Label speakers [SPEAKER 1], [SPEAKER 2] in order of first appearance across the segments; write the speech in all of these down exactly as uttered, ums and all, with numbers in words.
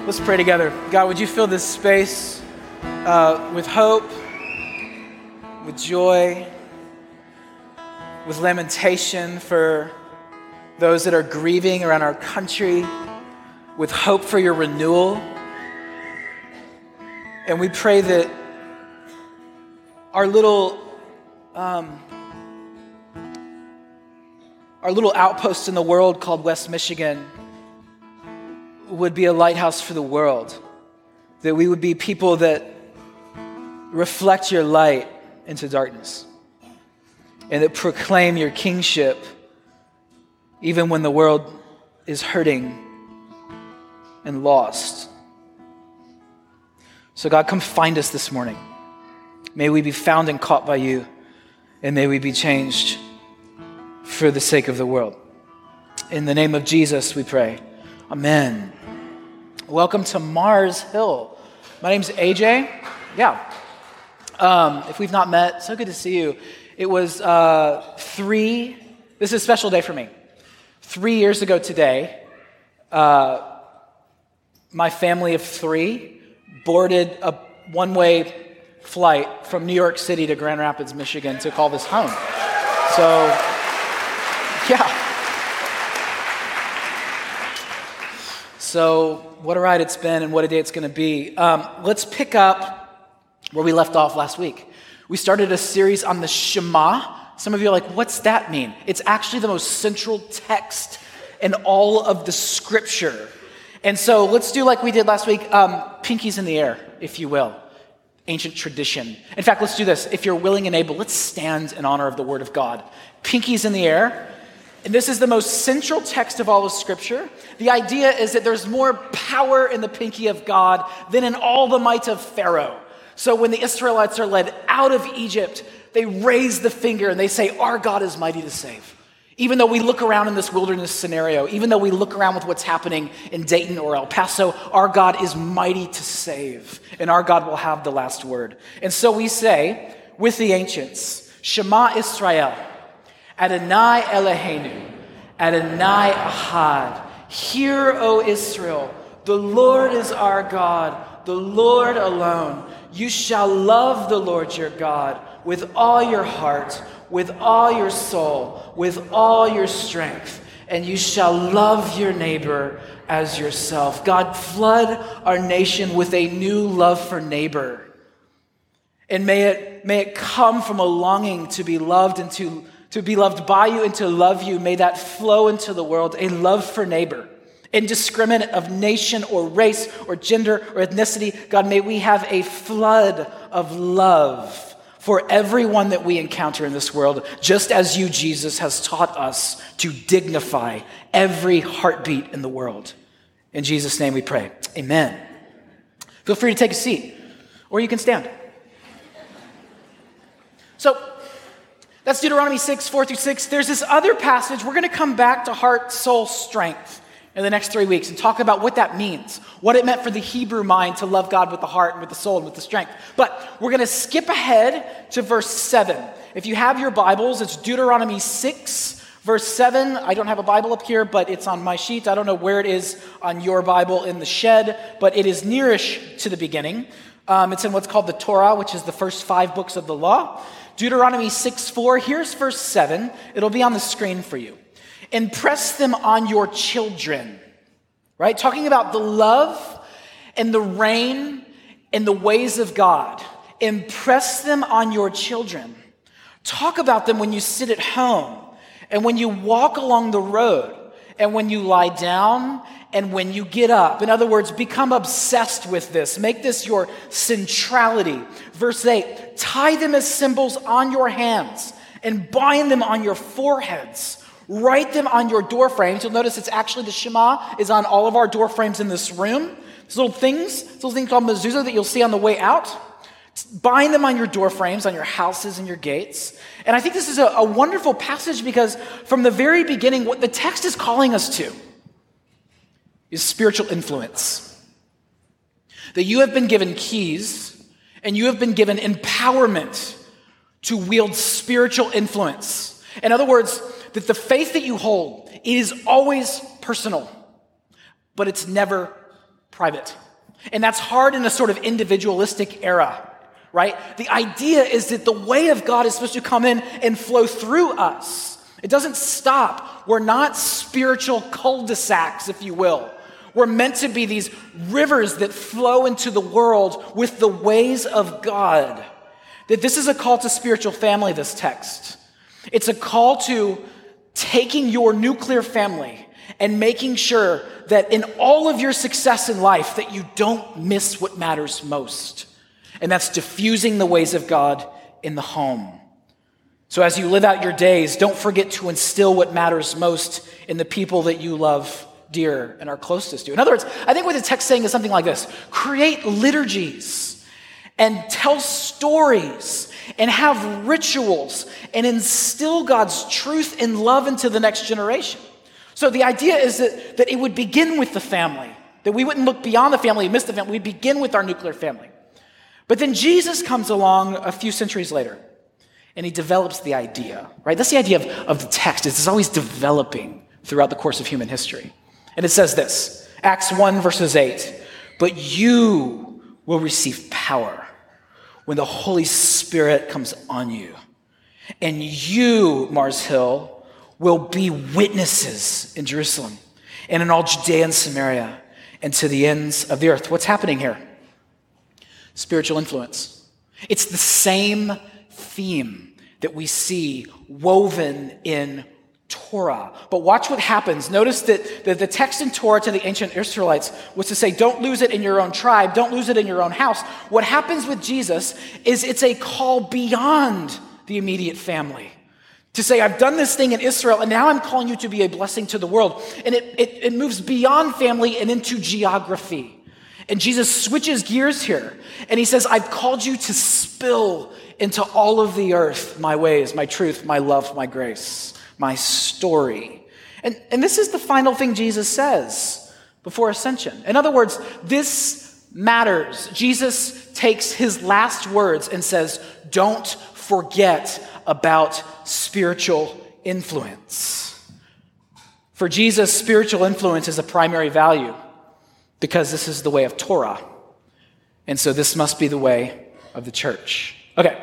[SPEAKER 1] Let's pray together. God, would you fill this space uh, with hope, with joy, with lamentation for those that are grieving around our country, with hope for your renewal. And we pray that our little um, our little outpost in the world called West Michigan would be a lighthouse for the world, that we would be people that reflect your light into darkness and that proclaim your kingship even when the world is hurting and lost. So God, come find us this morning. May we be found and caught by you, and may we be changed for the sake of the world. In the name of Jesus, we pray. Amen. Welcome to Mars Hill. My name's A J. Yeah. Um, if we've not met, so good to see you. It was uh, three, this is a special day for me. Three years ago today, uh, my family of three boarded a one-way flight from New York City to Grand Rapids, Michigan to call this home. So, yeah. So, what a ride it's been and what a day it's going to be. Um, let's pick up where we left off last week. We started a series on the Shema. Some of you are like, what's that mean? It's actually the most central text in all of the scripture. And so let's do like we did last week, um, pinkies in the air, if you will. Ancient tradition. In fact, let's do this. If you're willing and able, let's stand in honor of the word of God. Pinkies in the air. And this is the most central text of all of Scripture. The idea is that there's more power in the pinky of God than in all the might of Pharaoh. So when the Israelites are led out of Egypt, they raise the finger and they say, our God is mighty to save. Even though we look around in this wilderness scenario, even though we look around with what's happening in Dayton or El Paso, our God is mighty to save. And our God will have the last word. And so we say, with the ancients, Shema Israel, Adonai Eloheinu, Adonai Ahad. Hear, O Israel, the Lord is our God, the Lord alone. You shall love the Lord your God with all your heart, with all your soul, with all your strength, and you shall love your neighbor as yourself. God, flood our nation with a new love for neighbor. And may it, may it come from a longing to be loved and to To be loved by you and to love you. May that flow into the world, a love for neighbor, indiscriminate of nation or race or gender or ethnicity. God, may we have a flood of love for everyone that we encounter in this world, just as you, Jesus, has taught us to dignify every heartbeat in the world. In Jesus' name we pray. Amen. Feel free to take a seat, or you can stand. So, that's Deuteronomy six, four through six. There's this other passage. We're going to come back to heart, soul, strength in the next three weeks and talk about what that means, what it meant for the Hebrew mind to love God with the heart and with the soul and with the strength. But we're going to skip ahead to verse seven. If you have your Bibles, it's Deuteronomy six, verse seven. I don't have a Bible up here, but it's on my sheet. I don't know where it is on your Bible in the shed, but it is nearish to the beginning. Um, it's in what's called the Torah, which is the first five books of the law. Deuteronomy six four, here's verse seven. It'll be on the screen for you. Impress them on your children, right? Talking about the love and the reign and the ways of God. Impress them on your children. Talk about them when you sit at home and when you walk along the road and when you lie down and when you get up. In other words, become obsessed with this. Make this your centrality. Verse eight, tie them as symbols on your hands and bind them on your foreheads. Write them on your door frames. You'll notice it's actually the Shema is on all of our door frames in this room. These little things, these little things called mezuzah that you'll see on the way out. Bind them on your door frames, on your houses and your gates. And I think this is a, a wonderful passage because from the very beginning, what the text is calling us to is spiritual influence. That you have been given keys and you have been given empowerment to wield spiritual influence. In other words, that the faith that you hold, it is always personal, but it's never private. And that's hard in a sort of individualistic era, right? The idea is that the way of God is supposed to come in and flow through us. It doesn't stop. We're not spiritual cul-de-sacs, if you will. We're meant to be these rivers that flow into the world with the ways of God. That this is a call to spiritual family, this text. It's a call to taking your nuclear family and making sure that in all of your success in life that you don't miss what matters most. And that's diffusing the ways of God in the home. So as you live out your days, don't forget to instill what matters most in the people that you love dear and are closest to. In other words, I think what the text is saying is something like this: create liturgies and tell stories and have rituals and instill God's truth and love into the next generation. So the idea is that, that it would begin with the family, that we wouldn't look beyond the family and miss the family. We'd begin with our nuclear family. But then Jesus comes along a few centuries later, and he develops the idea, right? That's the idea of, of the text. It's always developing throughout the course of human history. And it says this, Acts one, verses eight, "But you will receive power when the Holy Spirit comes on you. And you, Mars Hill, will be witnesses in Jerusalem and in all Judea and Samaria and to the ends of the earth." What's happening here? Spiritual influence. It's the same theme that we see woven in Torah. But watch what happens. Notice that the, the text in Torah to the ancient Israelites was to say, don't lose it in your own tribe, don't lose it in your own house. What happens with Jesus is it's a call beyond the immediate family. To say, I've done this thing in Israel, and now I'm calling you to be a blessing to the world. And it, it, it moves beyond family and into geography. And Jesus switches gears here, and he says, I've called you to spill into all of the earth my ways, my truth, my love, my grace, my story. And, and this is the final thing Jesus says before ascension. In other words, this matters. Jesus takes his last words and says, don't forget about spiritual influence. For Jesus, spiritual influence is a primary value because this is the way of Torah. And so this must be the way of the church. Okay.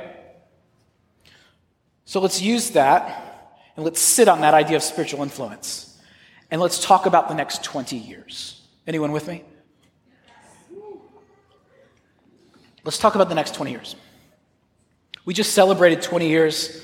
[SPEAKER 1] So let's use that and let's sit on that idea of spiritual influence. And let's talk about the next twenty years. Anyone with me? Let's talk about the next twenty years. We just celebrated twenty years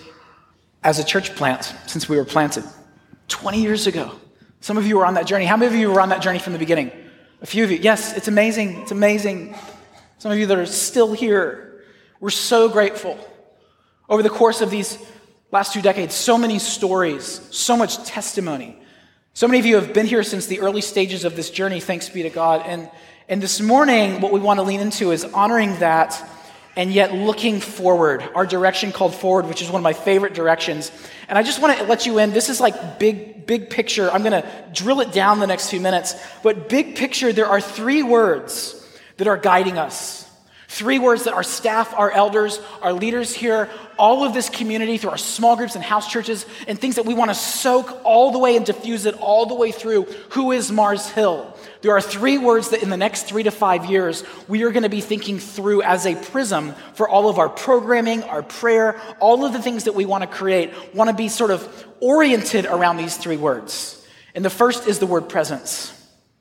[SPEAKER 1] as a church plant since we were planted. twenty years ago. Some of you were on that journey. How many of you were on that journey from the beginning? A few of you. Yes, it's amazing. It's amazing. Some of you that are still here. We're so grateful. Over the course of these last two decades, so many stories, so much testimony. So many of you have been here since the early stages of this journey, thanks be to God. And, and this morning, what we want to lean into is honoring that and yet looking forward, our direction called forward, which is one of my favorite directions. And I just want to let you in. This is like big, big picture. I'm going to drill it down the next few minutes. But big picture, there are three words that are guiding us. Three words that our staff, our elders, our leaders here, all of this community through our small groups and house churches and things that we want to soak all the way and diffuse it all the way through. Who is Mars Hill? There are three words that in the next three to five years, we are going to be thinking through as a prism for all of our programming, our prayer, all of the things that we want to create, want to be sort of oriented around these three words. And the first is the word presence.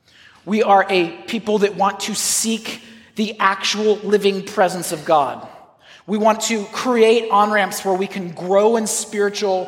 [SPEAKER 1] We are a people that want to seek the actual living presence of God. We want to create on-ramps where we can grow in spiritual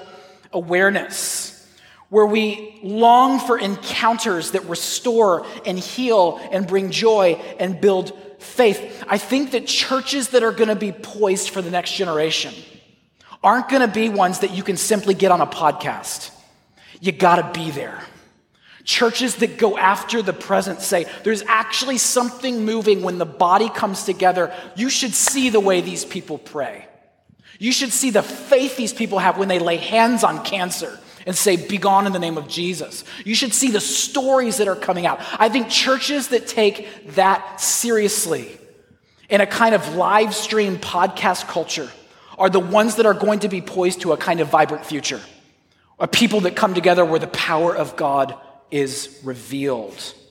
[SPEAKER 1] awareness, where we long for encounters that restore and heal and bring joy and build faith. I think that churches that are going to be poised for the next generation aren't going to be ones that you can simply get on a podcast. You got to be there. Churches that go after the present say, there's actually something moving when the body comes together. You should see the way these people pray. You should see the faith these people have when they lay hands on cancer and say, be gone in the name of Jesus. You should see the stories that are coming out. I think churches that take that seriously in a kind of live stream podcast culture are the ones that are going to be poised to a kind of vibrant future. A people that come together where the power of God is revealed.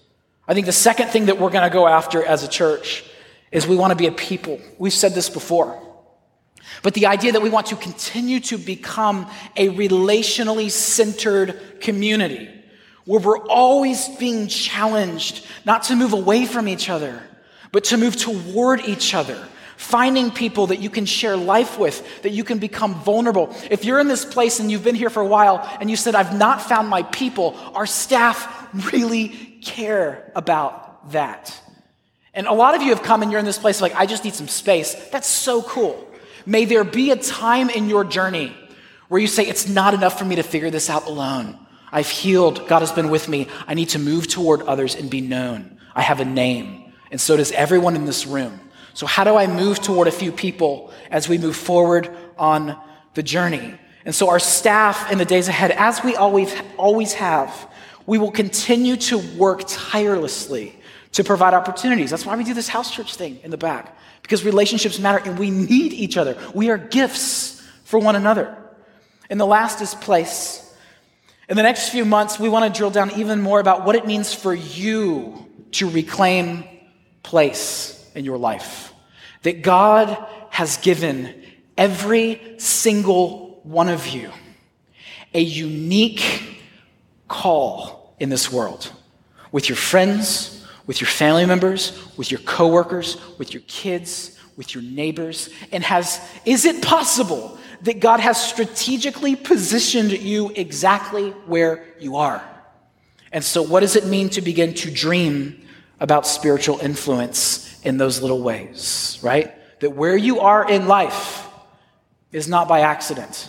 [SPEAKER 1] I think the second thing that we're going to go after as a church is we want to be a people. We've said this before. But the idea that we want to continue to become a relationally centered community where we're always being challenged not to move away from each other, but to move toward each other, finding people that you can share life with, that you can become vulnerable. If you're in this place and you've been here for a while and you said, I've not found my people, our staff really care about that. And a lot of you have come and you're in this place like, I just need some space. That's so cool. May there be a time in your journey where you say, it's not enough for me to figure this out alone. I've healed. God has been with me. I need to move toward others and be known. I have a name. And so does everyone in this room. So how do I move toward a few people as we move forward on the journey? And so our staff in the days ahead, as we always, always have, we will continue to work tirelessly to provide opportunities. That's why we do this house church thing in the back, because relationships matter and we need each other. We are gifts for one another. And the last is place. In the next few months, we want to drill down even more about what it means for you to reclaim place in your life. That God has given every single one of you a unique call in this world. With your friends, with your family members, with your coworkers, with your kids, with your neighbors. And has, is it possible that God has strategically positioned you exactly where you are? And so what does it mean to begin to dream about spiritual influence in those little ways, right? That where you are in life is not by accident.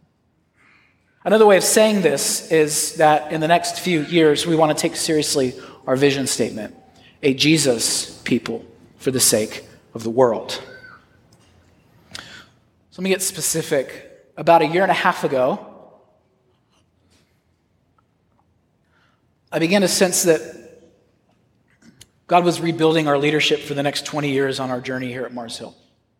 [SPEAKER 1] Another way of saying this is that in the next few years, we want to take seriously our vision statement, a Jesus people for the sake of the world. So let me get specific. About a year and a half ago, I began to sense that God was rebuilding our leadership for the next twenty years on our journey here at Mars Hill.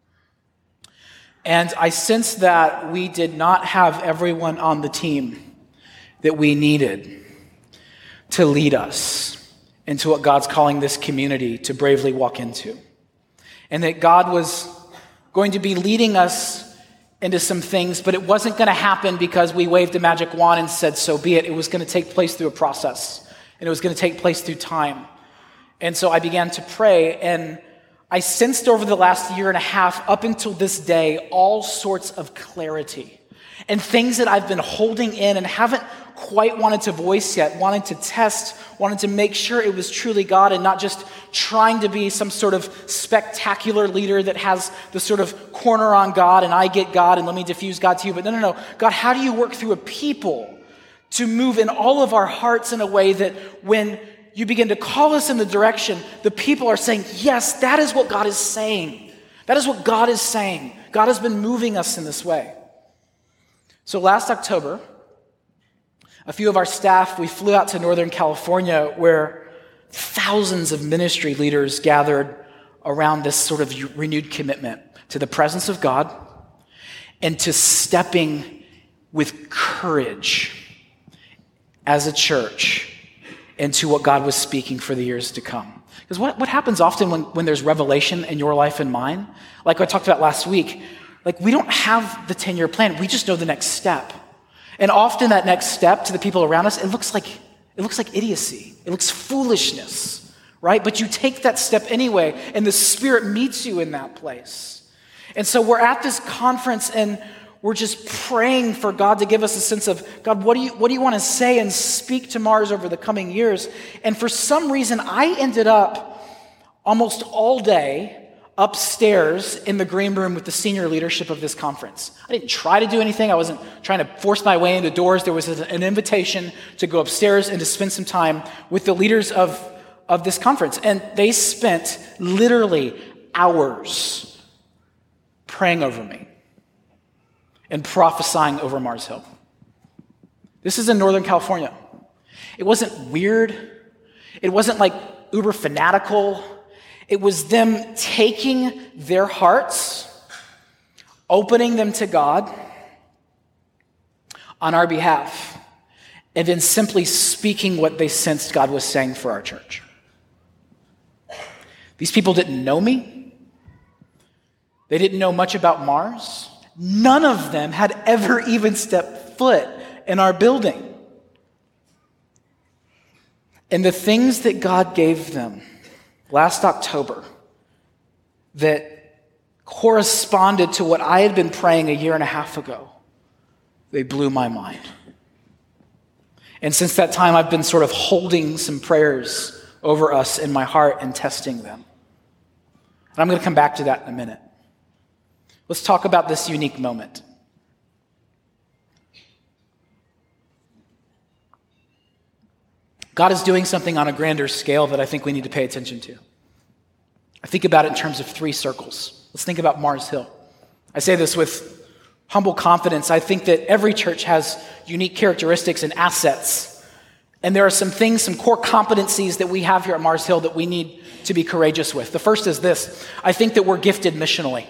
[SPEAKER 1] And I sensed that we did not have everyone on the team that we needed to lead us into what God's calling this community to bravely walk into. And that God was going to be leading us into some things, but it wasn't going to happen because we waved a magic wand and said, so be it. It was going to take place through a process, and it was going to take place through time. And so I began to pray, and I sensed over the last year and a half, up until this day, all sorts of clarity and things that I've been holding in and haven't quite wanted to voice yet, wanted to test, wanted to make sure it was truly God and not just trying to be some sort of spectacular leader that has the sort of corner on God and I get God and let me diffuse God to you. But no, no, no. God, how do you work through a people to move in all of our hearts in a way that when you begin to call us in the direction, the people are saying, yes, that is what God is saying. That is what God is saying. God has been moving us in this way. So last October, a few of our staff, we flew out to Northern California where thousands of ministry leaders gathered around this sort of renewed commitment to the presence of God and to stepping with courage as a church into what God was speaking for the years to come. Because what, what happens often when, when there's revelation in your life and mine, like I talked about last week, like we don't have the ten-year plan. We just know the next step. And often that next step to the people around us, it looks like it looks like idiocy. It looks foolishness, right? But you take that step anyway, and the Spirit meets you in that place. And so we're at this conference, and we're just praying for God to give us a sense of, God, what do you what do you want to say and speak to Mars over the coming years? And for some reason, I ended up almost all day upstairs in the green room with the senior leadership of this conference. I didn't try to do anything. I wasn't trying to force my way into doors. There was an invitation to go upstairs and to spend some time with the leaders of, of this conference. And they spent literally hours praying over me and prophesying over Mars Hill. This is in Northern California. It wasn't weird. It wasn't like uber fanatical. It was them taking their hearts, opening them to God on our behalf, and then simply speaking what they sensed God was saying for our church. These people didn't know me. They didn't know much about Mars. None of them had ever even stepped foot in our building. And the things that God gave them last October that corresponded to what I had been praying a year and a half ago, they blew my mind. And since that time, I've been sort of holding some prayers over us in my heart and testing them. And I'm going to come back to that in a minute. Let's talk about this unique moment. God is doing something on a grander scale that I think we need to pay attention to. I think about it in terms of three circles. Let's think about Mars Hill. I say this with humble confidence. I think that every church has unique characteristics and assets. And there are some things, some core competencies that we have here at Mars Hill that we need to be courageous with. The first is this. I think that we're gifted missionally.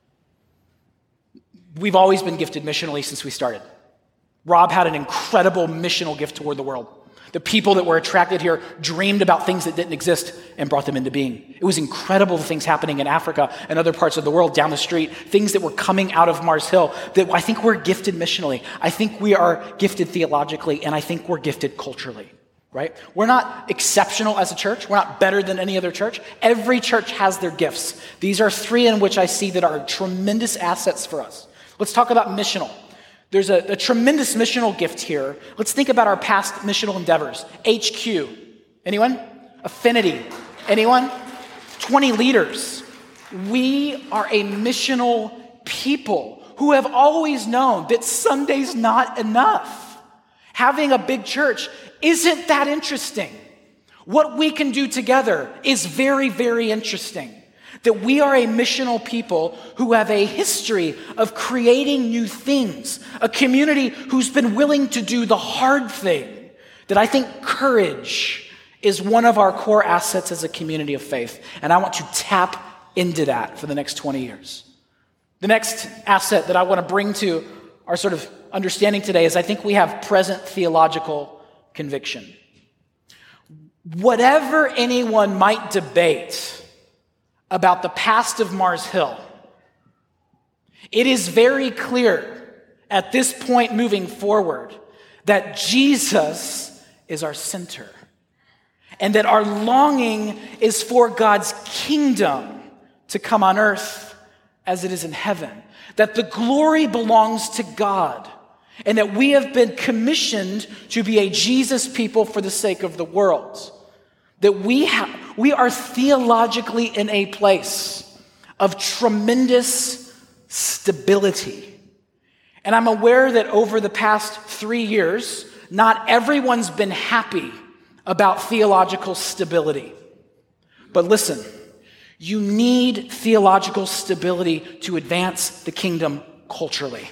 [SPEAKER 1] We've always been gifted missionally since we started. Rob had an incredible missional gift toward the world. The people that were attracted here dreamed about things that didn't exist and brought them into being. It was incredible, the things happening in Africa and other parts of the world down the street, things that were coming out of Mars Hill that I think we're gifted missionally. I think we are gifted theologically, and I think we're gifted culturally, right? We're not exceptional as a church. We're not better than any other church. Every church has their gifts. These are three in which I see that are tremendous assets for us. Let's talk about missional. There's a, a tremendous missional gift here. Let's think about our past missional endeavors. H Q. Anyone? Affinity. Anyone? twenty leaders. We are a missional people who have always known that Sunday's not enough. Having a big church isn't that interesting. What we can do together is very, very interesting. That we are a missional people who have a history of creating new things, a community who's been willing to do the hard thing, that I think courage is one of our core assets as a community of faith. And I want to tap into that for the next twenty years. The next asset that I want to bring to our sort of understanding today is I think we have present theological conviction. Whatever anyone might debate about the past of Mars Hill, it is very clear at this point moving forward that Jesus is our center and that our longing is for God's kingdom to come on earth as it is in heaven, that the glory belongs to God and that we have been commissioned to be a Jesus people for the sake of the world. That we have, we are theologically in a place of tremendous stability. And I'm aware that over the past three years, not everyone's been happy about theological stability. But listen, you need theological stability to advance the kingdom culturally.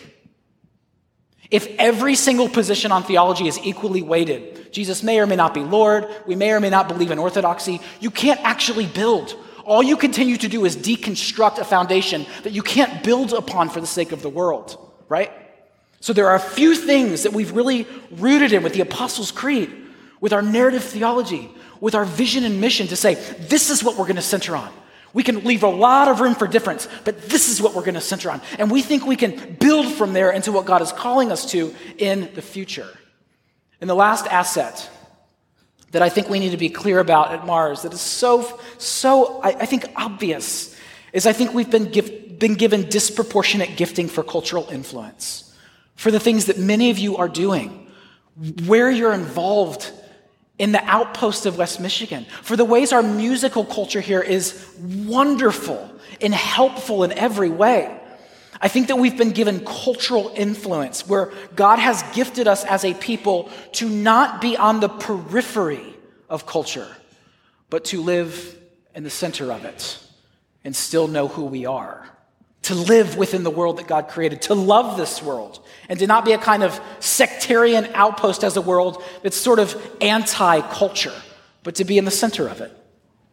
[SPEAKER 1] If every single position on theology is equally weighted, Jesus may or may not be Lord, we may or may not believe in orthodoxy, you can't actually build. All you continue to do is deconstruct a foundation that you can't build upon for the sake of the world, right? So there are a few things that we've really rooted in with the Apostles' Creed, with our narrative theology, with our vision and mission to say, this is what we're going to center on. We can leave a lot of room for difference, but this is what we're going to center on. And we think we can build from there into what God is calling us to in the future. And the last asset that I think we need to be clear about at Mars that is so, so I, I think obvious is I think we've been, give, been given disproportionate gifting for cultural influence, for the things that many of you are doing, where you're involved in the outpost of West Michigan, for the ways our musical culture here is wonderful and helpful in every way. I think that we've been given cultural influence where God has gifted us as a people to not be on the periphery of culture, but to live in the center of it and still know who we are. To live within the world that God created, to love this world, and to not be a kind of sectarian outpost as a world that's sort of anti-culture, but to be in the center of it.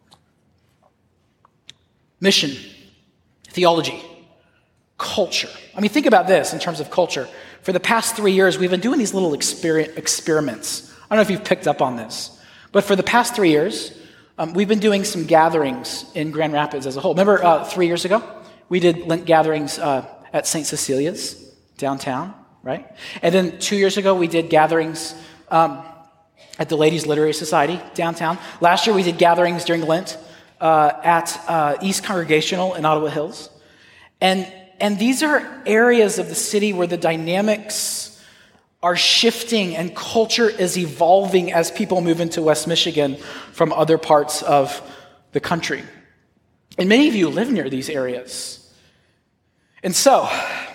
[SPEAKER 1] Mission, theology, culture. I mean, think about this in terms of culture. For the past three years, we've been doing these little exper- experiments. I don't know if you've picked up on this, but for the past three years, Um, we've been doing some gatherings in Grand Rapids as a whole. Remember uh, three years ago, we did Lent gatherings uh, at Saint Cecilia's downtown, right? And then two years ago, we did gatherings um, at the Ladies Literary Society downtown. Last year, we did gatherings during Lent uh, at uh, East Congregational in Ottawa Hills. And, and these are areas of the city where the dynamics are shifting and culture is evolving as people move into West Michigan from other parts of the country. And many of you live near these areas. And so,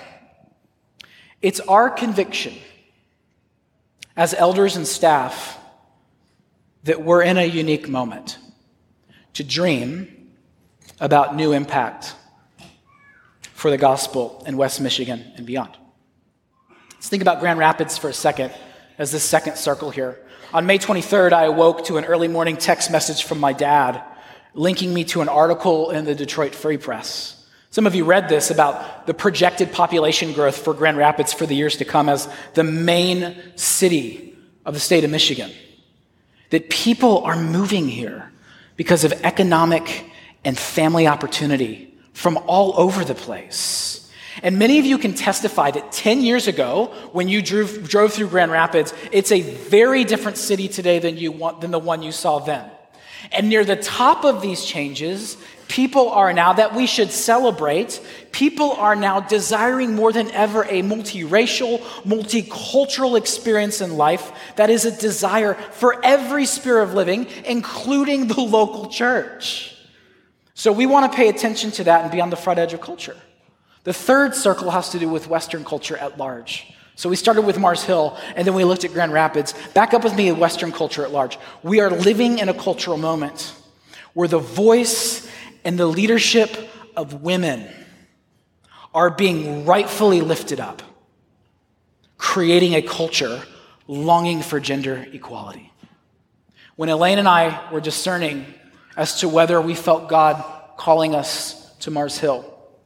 [SPEAKER 1] it's our conviction as elders and staff that we're in a unique moment to dream about new impact for the gospel in West Michigan and beyond. Let's think about Grand Rapids for a second as this second circle here. On May twenty-third, I awoke to an early morning text message from my dad linking me to an article in the Detroit Free Press. Some of you read this about the projected population growth for Grand Rapids for the years to come as the main city of the state of Michigan. That people are moving here because of economic and family opportunity from all over the place. And many of you can testify that ten years ago, when you drove, drove through Grand Rapids, it's a very different city today than you want, than the one you saw then. And near the top of these changes, people are now, that we should celebrate, people are now desiring more than ever a multiracial, multicultural experience in life that is a desire for every sphere of living, including the local church. So we want to pay attention to that and be on the front edge of culture. The third circle has to do with Western culture at large. So we started with Mars Hill, and then we looked at Grand Rapids. Back up with me at Western culture at large. We are living in a cultural moment where the voice and the leadership of women are being rightfully lifted up, creating a culture longing for gender equality. When Elaine and I were discerning as to whether we felt God calling us to Mars Hill,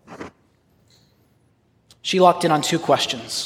[SPEAKER 1] she locked in on two questions.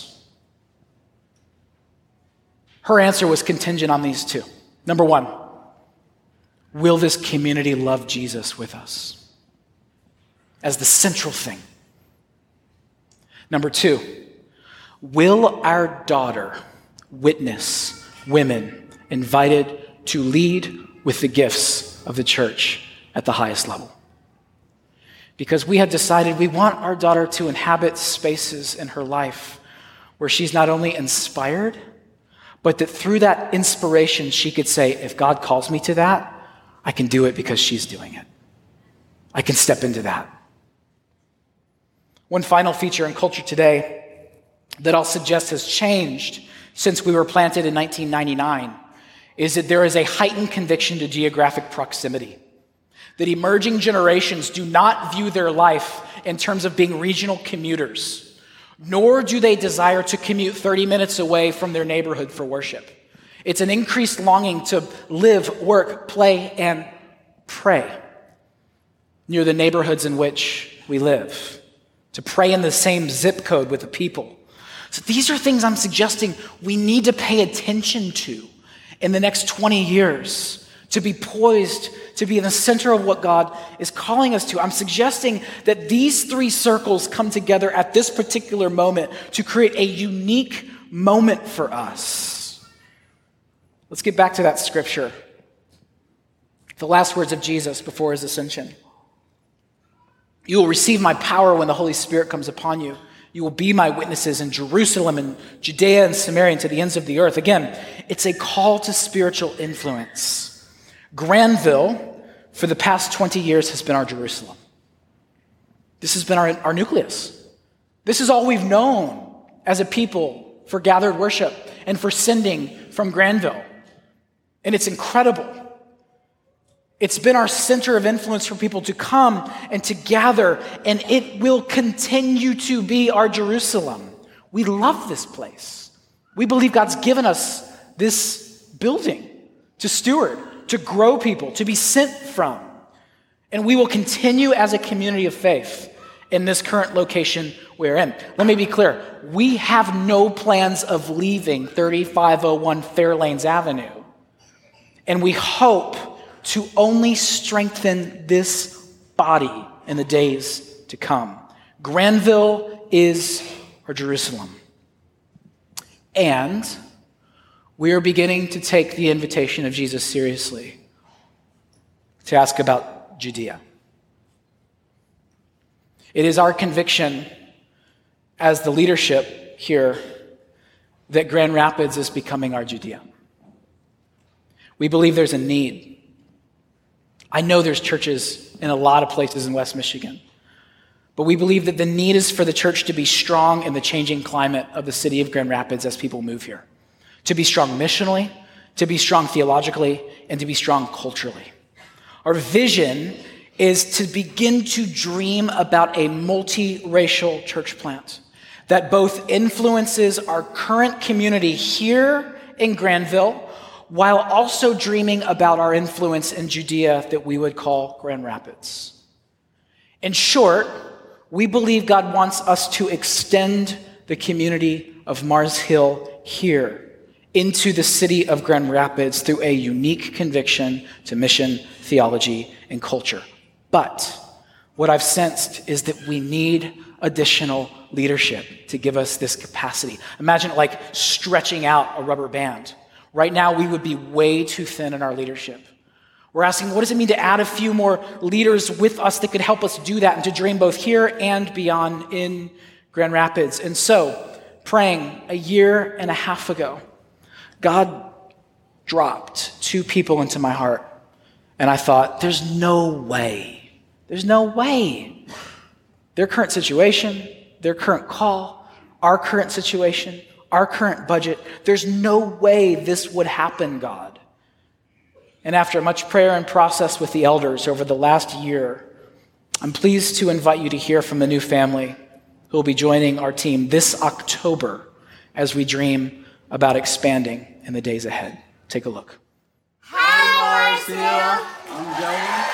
[SPEAKER 1] Her answer was contingent on these two. Number one, will this community love Jesus with us? As the central thing. Number two, will our daughter witness women invited to lead with the gifts of the church at the highest level? Because we have decided we want our daughter to inhabit spaces in her life where she's not only inspired, but that through that inspiration, she could say, if God calls me to that, I can do it because she's doing it. I can step into that. One final feature in culture today that I'll suggest has changed since we were planted in nineteen ninety-nine is that there is a heightened conviction to geographic proximity. That emerging generations do not view their life in terms of being regional commuters, nor do they desire to commute thirty minutes away from their neighborhood for worship. It's an increased longing to live, work, play, and pray near the neighborhoods in which we live, to pray in the same zip code with the people. So these are things I'm suggesting we need to pay attention to in the next twenty years. To be poised, to be in the center of what God is calling us to. I'm suggesting that these three circles come together at this particular moment to create a unique moment for us. Let's get back to that scripture. The last words of Jesus before his ascension. You will receive my power when the Holy Spirit comes upon you. You will be my witnesses in Jerusalem and Judea and Samaria and to the ends of the earth. Again, it's a call to spiritual influence. Granville, for the past twenty years, has been our Jerusalem. This has been our, our nucleus. This is all we've known as a people for gathered worship and for sending from Granville. And it's incredible. It's been our center of influence for people to come and to gather, and it will continue to be our Jerusalem. We love this place. We believe God's given us this building to steward, to grow people, to be sent from. And we will continue as a community of faith in this current location we're in. Let me be clear. We have no plans of leaving thirty-five oh one Fairlanes Avenue. And we hope to only strengthen this body in the days to come. Granville is our Jerusalem. And we are beginning to take the invitation of Jesus seriously to ask about Judea. It is our conviction as the leadership here that Grand Rapids is becoming our Judea. We believe there's a need. I know there's churches in a lot of places in West Michigan, but we believe that the need is for the church to be strong in the changing climate of the city of Grand Rapids as people move here, to be strong missionally, to be strong theologically, and to be strong culturally. Our vision is to begin to dream about a multiracial church plant that both influences our current community here in Granville, while also dreaming about our influence in Judea that we would call Grand Rapids. In short, we believe God wants us to extend the community of Mars Hill here into the city of Grand Rapids through a unique conviction to mission, theology, and culture. But what I've sensed is that we need additional leadership to give us this capacity. Imagine it like stretching out a rubber band. Right now, we would be way too thin in our leadership. We're asking, what does it mean to add a few more leaders with us that could help us do that and to dream both here and beyond in Grand Rapids? And so, praying a year and a half ago, God dropped two people into my heart. And I thought, there's no way. There's no way. Their current situation, their current call, our current situation, our current budget, there's no way this would happen, God. And after much prayer and process with the elders over the last year, I'm pleased to invite you to hear from the new family who will be joining our team this October as we dream about expanding in the days ahead. Take a look.
[SPEAKER 2] Hi, Marcia.
[SPEAKER 3] I'm Joey.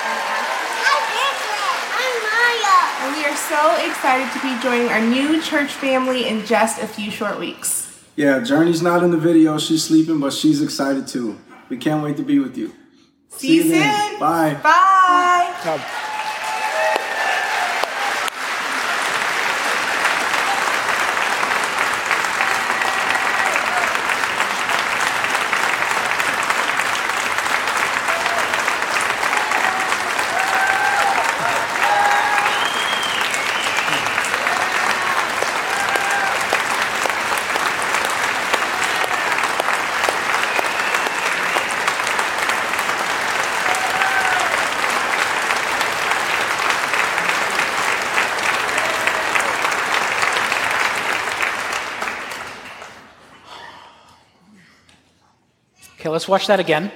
[SPEAKER 2] And we are so excited to be joining our new church family in just a few short weeks.
[SPEAKER 3] Yeah, Journey's not in the video. She's sleeping, but she's excited too. We can't wait to be with you.
[SPEAKER 2] See, See you soon.
[SPEAKER 3] Then. Bye.
[SPEAKER 2] Bye.
[SPEAKER 1] Bye. Okay, let's watch that again.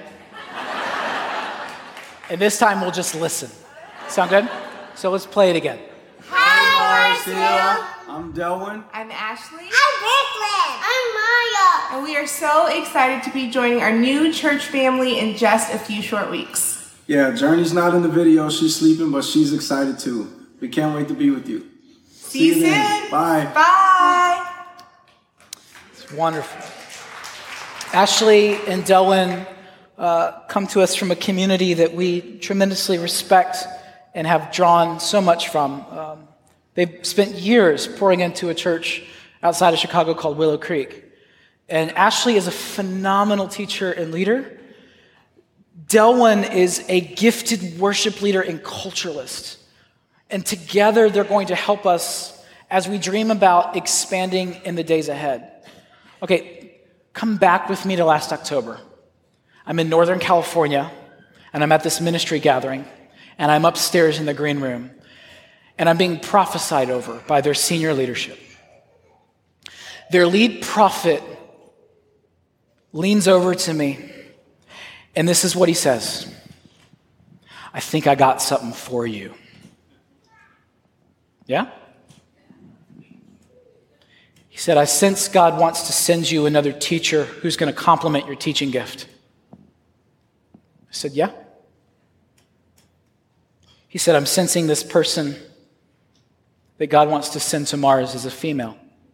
[SPEAKER 1] And this time we'll just listen. Sound good? So let's play it again.
[SPEAKER 2] Hi, Marcia.
[SPEAKER 3] I'm Delwyn.
[SPEAKER 2] I'm Ashley.
[SPEAKER 4] I'm Brooklyn. I'm Maya.
[SPEAKER 2] And we are so excited to be joining our new church family in just a few short weeks.
[SPEAKER 3] Yeah, Journey's not in the video. She's sleeping, but she's excited too. We can't wait to be with you.
[SPEAKER 2] See, See you soon.
[SPEAKER 3] Then. Bye.
[SPEAKER 2] Bye.
[SPEAKER 1] It's wonderful. Ashley and Delwyn uh, come to us from a community that we tremendously respect and have drawn so much from. Um, they've spent years pouring into a church outside of Chicago called Willow Creek. And Ashley is a phenomenal teacher and leader. Delwyn is a gifted worship leader and culturalist. And together they're going to help us as we dream about expanding in the days ahead. Okay, come back with me to last October. I'm in Northern California, and I'm at this ministry gathering, and I'm upstairs in the green room, and I'm being prophesied over by their senior leadership. Their lead prophet leans over to me, and this is what he says. I think I got something for you. Yeah? He said, I sense God wants to send you another teacher who's going to complement your teaching gift. I said, yeah. He said, I'm sensing this person that God wants to send to Mars as a female.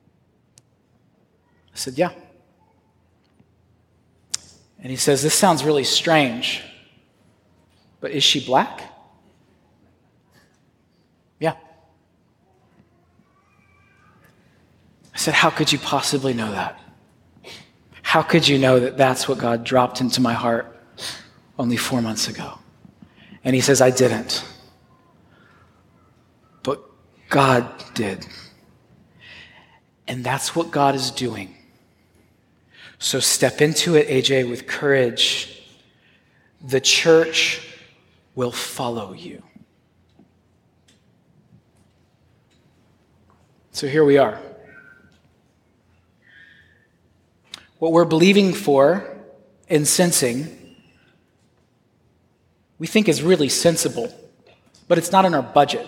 [SPEAKER 1] I said, yeah. And he says, this sounds really strange, But is she black? Yeah. I said, how could you possibly know that? How could you know that that's what God dropped into my heart only four months ago? And he says, I didn't. But God did. And that's what God is doing. So step into it, A J, with courage. The church will follow you. So here we are. What we're believing for and sensing, we think is really sensible, but it's not in our budget.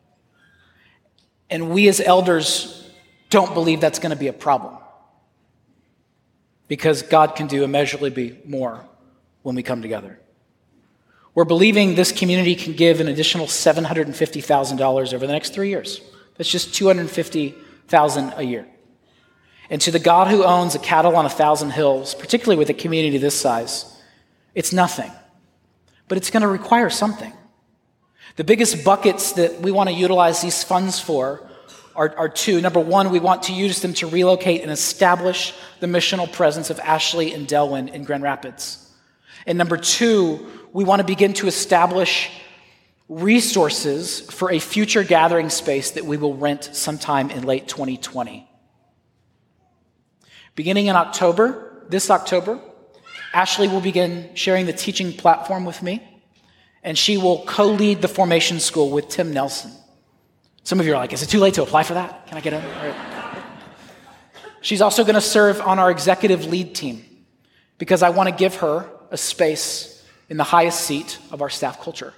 [SPEAKER 1] And we as elders don't believe that's going to be a problem, because God can do immeasurably more when we come together. We're believing this community can give an additional seven hundred fifty thousand dollars over the next three years. That's just two hundred fifty thousand dollars a year. And to the God who owns a cattle on a thousand hills, particularly with a community this size, it's nothing. But it's going to require something. The biggest buckets that we want to utilize these funds for are, are two. Number one, we want to use them to relocate and establish the missional presence of Ashley and Delwyn in Grand Rapids. And number two, we want to begin to establish resources for a future gathering space that we will rent sometime in late twenty twenty. Beginning in October, this October, Ashley will begin sharing the teaching platform with me, and she will co-lead the formation school with Tim Nelson. Some of you are like, is it too late to apply for that? Can I get in? All right. She's also going to serve on our executive lead team, because I want to give her a space in the highest seat of our staff culture.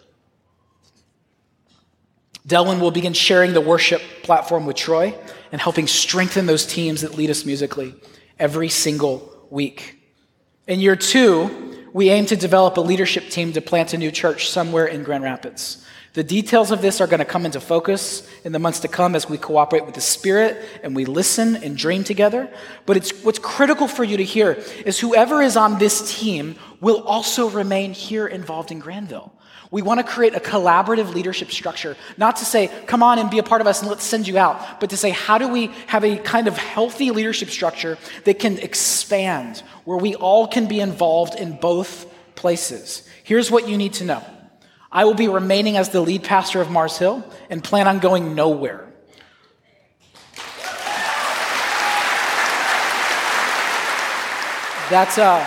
[SPEAKER 1] Delwyn will begin sharing the worship platform with Troy and helping strengthen those teams that lead us musically every single week. In year two, we aim to develop a leadership team to plant a new church somewhere in Grand Rapids. The details of this are going to come into focus in the months to come as we cooperate with the Spirit and we listen and dream together. But it's what's critical for you to hear is whoever is on this team will also remain here involved in Granville. We want to create a collaborative leadership structure, not to say, come on and be a part of us and let's send you out, but to say, how do we have a kind of healthy leadership structure that can expand, where we all can be involved in both places? Here's what you need to know. I will be remaining as the lead pastor of Mars Hill and plan on going nowhere. That's uh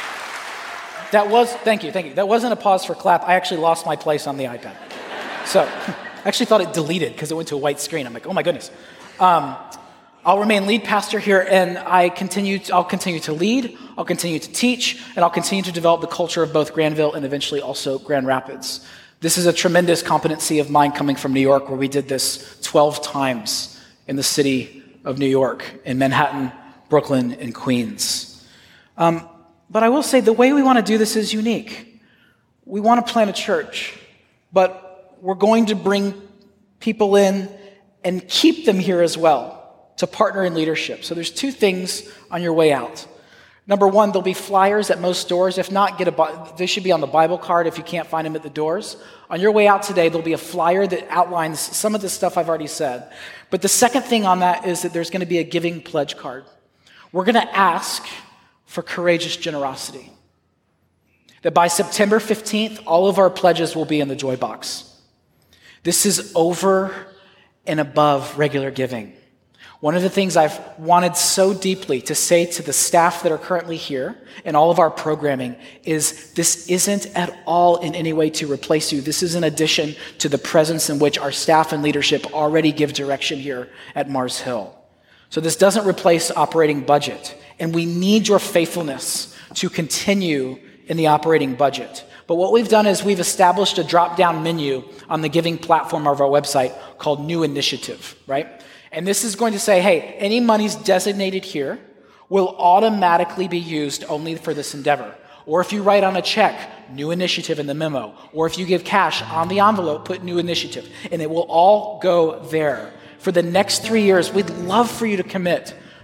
[SPEAKER 1] That was, thank you, thank you. That wasn't a pause for clap. I actually lost my place on the iPad. So I actually thought it deleted because it went to a white screen. I'm like, oh my goodness. Um, I'll remain lead pastor here, and I continue. To, I'll continue to lead, I'll continue to teach, and I'll continue to develop the culture of both Granville and eventually also Grand Rapids. This is a tremendous competency of mine coming from New York, where we did this twelve times in the city of New York, in Manhattan, Brooklyn, and Queens. Um, But I will say the way we want to do this is unique. We want to plant a church, but we're going to bring people in and keep them here as well to partner in leadership. So there's two things on your way out. Number one, there'll be flyers at most doors. If not, get a. They should be on the Bible card if you can't find them at the doors. On your way out today, there'll be a flyer that outlines some of the stuff I've already said. But the second thing on that is that there's going to be a giving pledge card. We're going to ask for courageous generosity. That by September fifteenth, all of our pledges will be in the Joy Box. This is over and above regular giving. One of the things I've wanted so deeply to say to the staff that are currently here and all of our programming is this isn't at all in any way to replace you. This is an addition to the presence in which our staff and leadership already give direction here at Mars Hill. So this doesn't replace operating budget. And we need your faithfulness to continue in the operating budget. But what we've done is we've established a drop-down menu on the giving platform of our website called New Initiative, right? And this is going to say, hey, any monies designated here will automatically be used only for this endeavor. Or if you write on a check, New Initiative in the memo. Or if you give cash on the envelope, put New Initiative. And it will all go there. For the next three years, we'd love for you to commit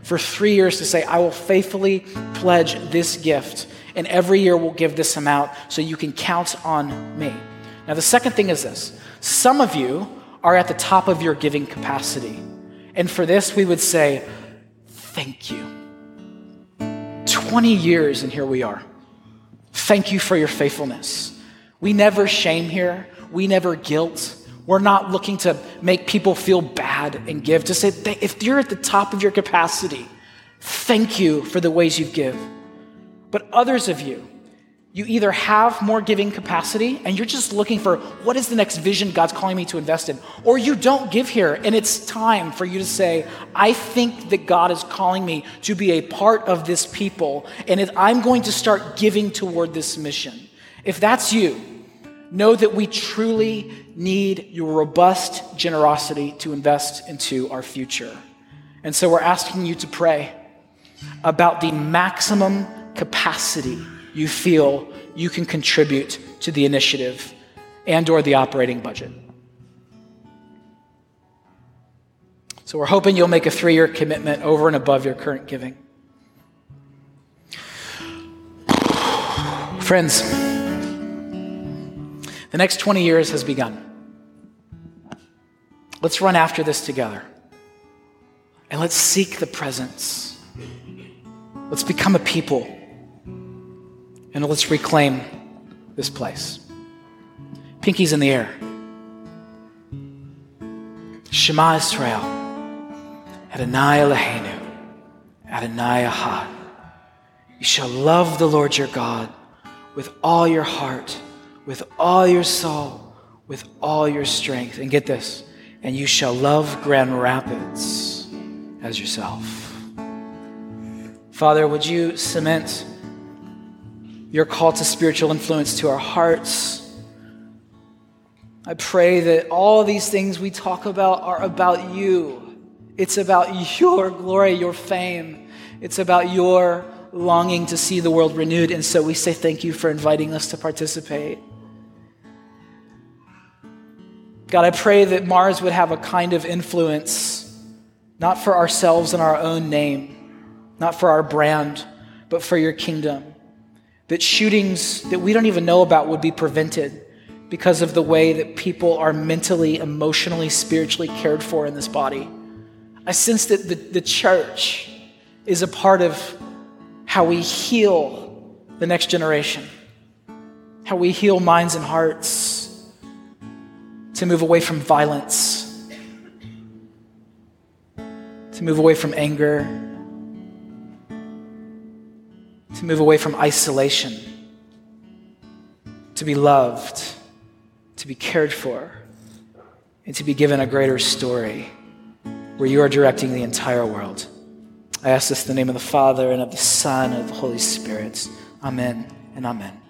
[SPEAKER 1] for three years to say, I will faithfully pledge this gift, and every year we'll give this amount so you can count on me. Now, the second thing is this. Some of you are at the top of your giving capacity. And for this, we would say, thank you. twenty years, and here we are. Thank you for your faithfulness. We never shame here. We never guilt. We're not looking to make people feel bad and give. To say, if you're at the top of your capacity, thank you for the ways you give. But others of you, you either have more giving capacity and you're just looking for what is the next vision God's calling me to invest in, or you don't give here and it's time for you to say, I think that God is calling me to be a part of this people and I'm going to start giving toward this mission. If that's you, know that we truly need your robust generosity to invest into our future. And so we're asking you to pray about the maximum capacity you feel you can contribute to the initiative and or the operating budget. So we're hoping you'll make a three-year commitment over and above your current giving. Friends, the next twenty years has begun. Let's run after this together. And let's seek the presence. Let's become a people. And let's reclaim this place. Pinkies in the air. Shema Israel. Adonai Eloheinu. Adonai Ahad. You shall love the Lord your God with all your heart, with all your soul, with all your strength. And get this, and you shall love Grand Rapids as yourself. Father, would you cement your call to spiritual influence to our hearts? I pray that all these things we talk about are about you. It's about your glory, your fame. It's about your longing to see the world renewed. And so we say thank you for inviting us to participate. God, I pray that Mars would have a kind of influence, not for ourselves and our own name, not for our brand, but for your kingdom. That shootings that we don't even know about would be prevented because of the way that people are mentally, emotionally, spiritually cared for in this body. I sense that the, the church is a part of how we heal the next generation, how we heal minds and hearts to move away from violence, to move away from anger, to move away from isolation, to be loved, to be cared for, and to be given a greater story where you are directing the entire world. I ask this in the name of the Father, and of the Son, and of the Holy Spirit. Amen and amen.